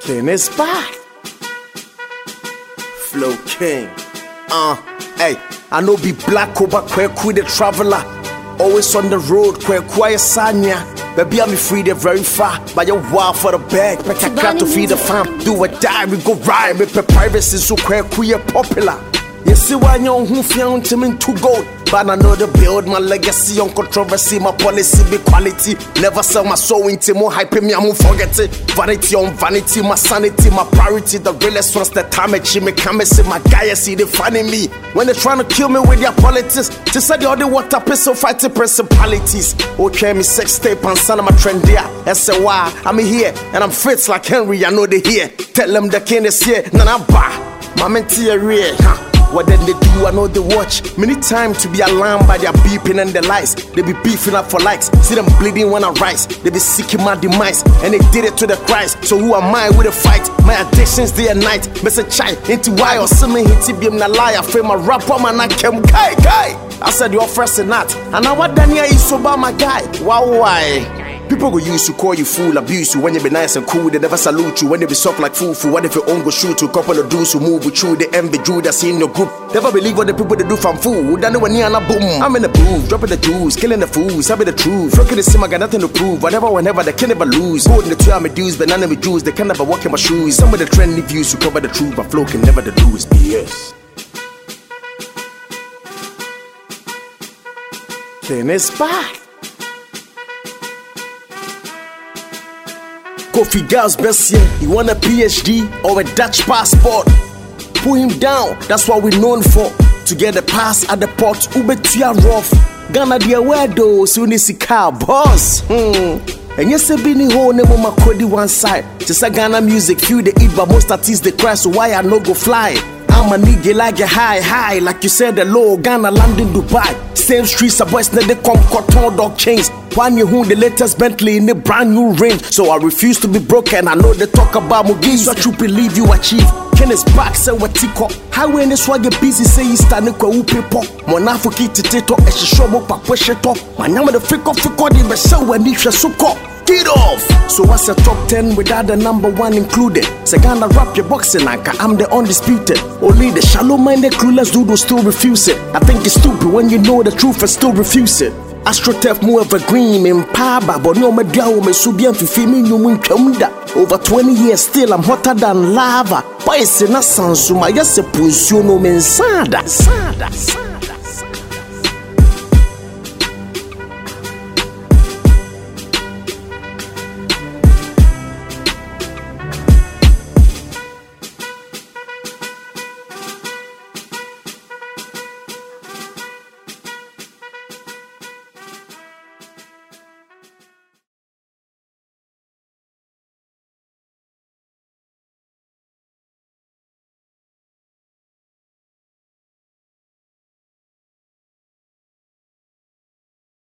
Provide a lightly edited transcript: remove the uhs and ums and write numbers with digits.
Then it's back. Flow King. Hey, I know be black over Kweku the traveler. Always on the road, Kweku Sanya. Baby, I'm free, they're very far. But you're wild for the bag. Make a cat to feed the fam. Do or die, we go ride. Make privacy so Kweku are popular. You see why you who found him in two gold. But I know the build my legacy on controversy, my policy be quality. Never sell my soul into more hype me, I won't forget it. Vanity on vanity, my sanity, my priority. The realest ones that time it, me come and see my guy, see they finding me. When they trying to kill me with their politics, just said the other water pistol fighting principalities. Okay, me sex tape and son of my trend there. And say why I'm here and I'm fits like Henry, I know they here. Tell them the king is here, nana ba. My mentee real, huh? What then they do, I know they watch. Many times to be alarmed by their beeping and the lies. They be beefing up for likes. See them bleeding when I rise. They be seeking my demise. And they did it to the Christ. So who am I with a fight? My addictions day and night. Message chai into why or some hit be na lie. I feel my rapper man I came kai. I said you're first and not. And now what Daniel is so about my guy. Why? People go use to call you fool, abuse you when you be nice and cool. They never salute you when they be soft like fufu. What if your own go shoot to a couple of dudes who move with you? They envy you that's in your group. Never believe what the people they do from fool. Don't know when you're not boom. I'm in the booth, dropping the juice, killing the fools. I be the truth. Looking to see I got nothing to prove. Whatever, whenever, they can never lose. Holding the two I'm dues, but none of me Jews. They can never walk in my shoes. Some of the trendy views to cover the truth, but flow can never the do is BS. Then it's back. Kofi Girls best year, he want a PhD or a Dutch passport. Pull him down, that's what we known for. To get a pass at the port, Ubetia rough. Ghana dear weirdo, so you see car boss. And yes, a bini ho nemo makodi one side. Just a Ghana music, few they eat, but most artists they cry, so why I no go fly? I'm a nigga like a high, like you said the low, Ghana land in Dubai. Same streets, a boys, they come cotton dog chains. One you who the latest Bentley in a brand new range. So I refuse to be broken. I know they talk about Mugi, what you believe you achieve. Kenneth back, say what tiko. Highway in the swag busy, say you stand kwa upepo. Monafu kitito, and she show up a push it up. My name of the freak of the but so when you suko. Get off! So what's the top 10 without the number 1 included? Seganda rap your boxing anchor, I'm the undisputed. Only the shallow-minded clueless dude will still refuse it. I think it's stupid when you know the truth and still refuse it. AstroTurf more evergreen in Paba, but no media me subian fifimi nyumu nkamda. Over 20 years still I'm hotter than lava. Why is it not sansuma? Yes, a pussy no mensada.